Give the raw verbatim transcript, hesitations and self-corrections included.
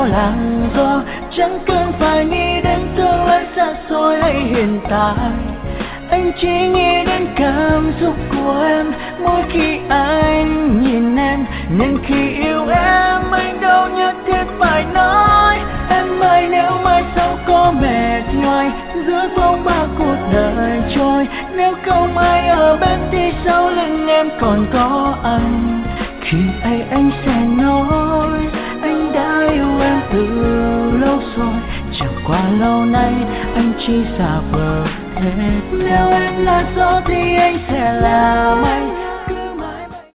theo làng gió, chẳng cần phải nghĩ đến tương lai xa xôi hay hiện tại. Anh chỉ nghĩ đến cảm xúc của em mỗi khi anh nhìn em, nên khi yêu em anh đâu nhất thiết phải nói. Em ơi nếu mai sau có mệt nhoài giữa phong ba cuộc đời trôi, nếu không ai ở bên thì sau lưng em còn có anh. Khi ấy anh sẽ nói anh đã yêu em từ lâu rồi, chẳng qua lâu nay anh chỉ giả vờ thế. Nếu em là gió thì anh sẽ là mây,